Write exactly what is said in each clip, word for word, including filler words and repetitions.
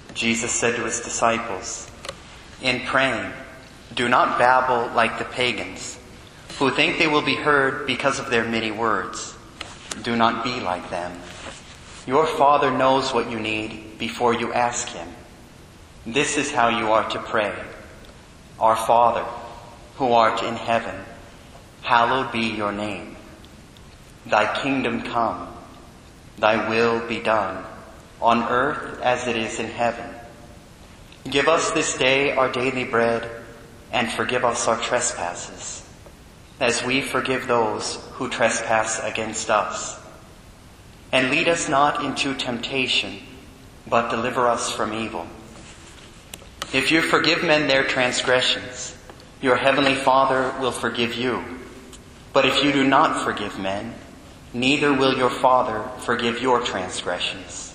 Jesus said to his disciples, "In praying, do not babble like the pagans, who think they will be heard because of their many words. Do not be like them. Your Father knows what you need before you ask him. This is how you are to pray. Our Father, who art in heaven, hallowed be your name. Thy kingdom come. Thy will be done, on earth as it is in heaven. Give us this day our daily bread, and forgive us our trespasses, as we forgive those who trespass against us. And lead us not into temptation, but deliver us from evil. If you forgive men their transgressions, your heavenly Father will forgive you. But if you do not forgive men, neither will your Father forgive your transgressions."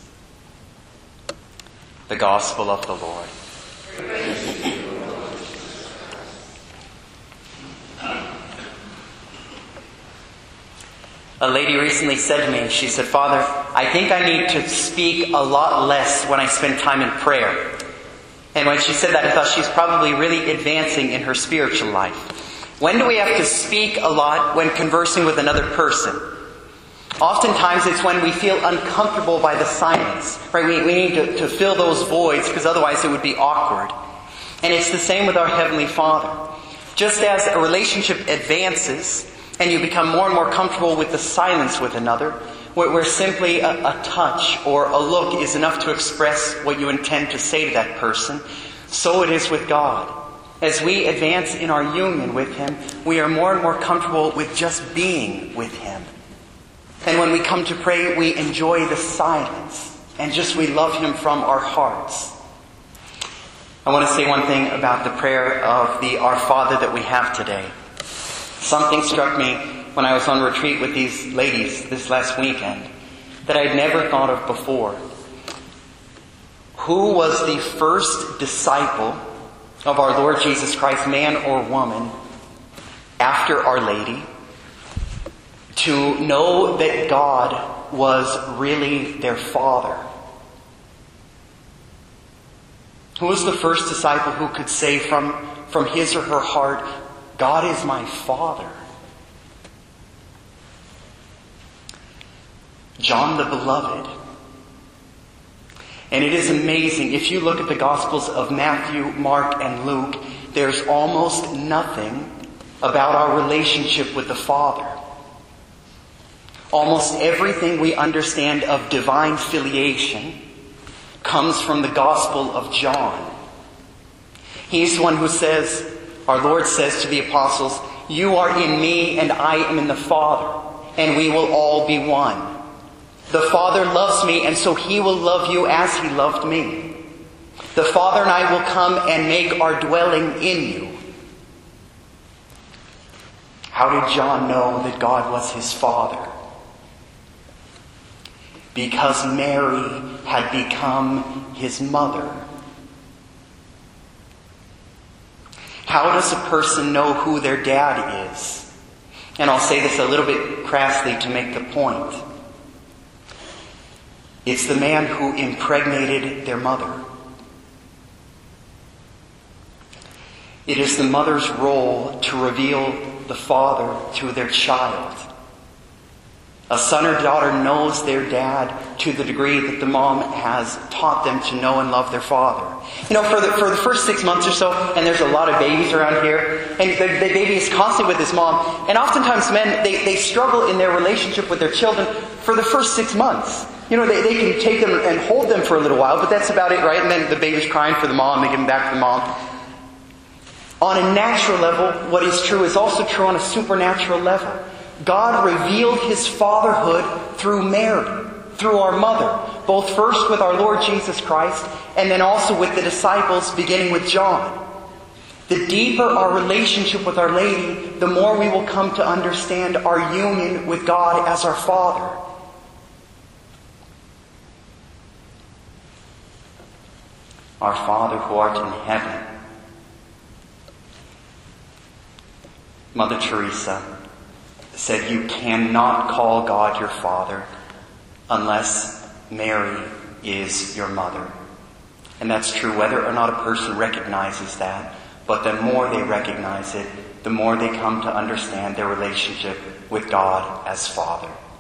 The Gospel of the Lord. A lady recently said to me, she said, "Father, I think I need to speak a lot less when I spend time in prayer." And when she said that, I thought she's probably really advancing in her spiritual life. When do we have to speak a lot when conversing with another person? Oftentimes it's when we feel uncomfortable by the silence, right? We, we need to, to fill those voids, because otherwise it would be awkward. And it's the same with our Heavenly Father. Just as a relationship advances and you become more and more comfortable with the silence with another, where, where simply a, a touch or a look is enough to express what you intend to say to that person, so it is with God. As we advance in our union with him, we are more and more comfortable with just being with him. And when we come to pray, we enjoy the silence and just we love him from our hearts. I want to say one thing about the prayer of the Our Father that we have today. Something struck me when I was on retreat with these ladies this last weekend that I'd never thought of before. Who was the first disciple of our Lord Jesus Christ, man or woman, after Our Lady, to know that God was really their Father? Who was the first disciple who could say from, from his or her heart, "God is my Father"? John the Beloved. And it is amazing. If you look at the Gospels of Matthew, Mark, and Luke, there's almost nothing about our relationship with the Father. Almost everything we understand of divine filiation comes from the Gospel of John. He's the one who says, our Lord says to the apostles, "You are in me and I am in the Father, and we will all be one. The Father loves me, and so he will love you as he loved me. The Father and I will come and make our dwelling in you." How did John know that God was his Father? Because Mary had become his mother. How does a person know who their dad is? And I'll say this a little bit crassly to make the point. It's the man who impregnated their mother. It is the mother's role to reveal the father to their child. A son or daughter knows their dad to the degree that the mom has taught them to know and love their father. You know, for the, for the first six months or so, and there's a lot of babies around here, and the, the baby is constantly with his mom, and oftentimes men, they, they struggle in their relationship with their children for the first six months. You know, they, they can take them and hold them for a little while, but that's about it, right? And then the baby's crying for the mom, they give him back to the mom. On a natural level, what is true is also true on a supernatural level. God revealed his fatherhood through Mary, through our mother, both first with our Lord Jesus Christ and then also with the disciples, beginning with John. The deeper our relationship with Our Lady, the more we will come to understand our union with God as our Father. Our Father who art in heaven. Mother Teresa said, "You cannot call God your Father unless Mary is your mother." And that's true whether or not a person recognizes that. But the more they recognize it, the more they come to understand their relationship with God as Father.